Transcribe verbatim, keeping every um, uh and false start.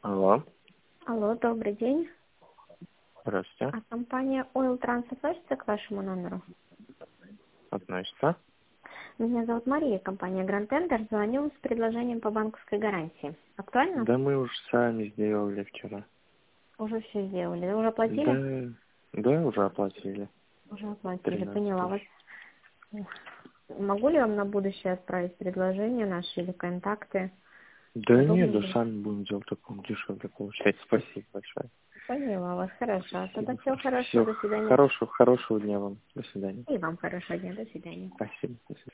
Алло, Алло, добрый день. здравствуйте. А компания Oil Trans относится к вашему номеру? Относится? Меня зовут Мария, компания Grand Tender. Звоню с предложением по банковской гарантии. Актуально? Да мы уже сами сделали вчера. Уже все сделали. Вы уже оплатили? Да, да, уже оплатили. Уже оплатили, тринадцать поняла вас. тысяч. Могу ли вам на будущее отправить предложение наши или контакты? Да Удобно нет, да будет? сами будем делать, таком дешевле получается. Спасибо большое. Поняла вас, хорошо. Тогда Спасибо. всего хорошего, Все, до свидания. хорошего, хорошего дня вам. До свидания. И вам хорошего дня, до свидания. Спасибо. До свидания.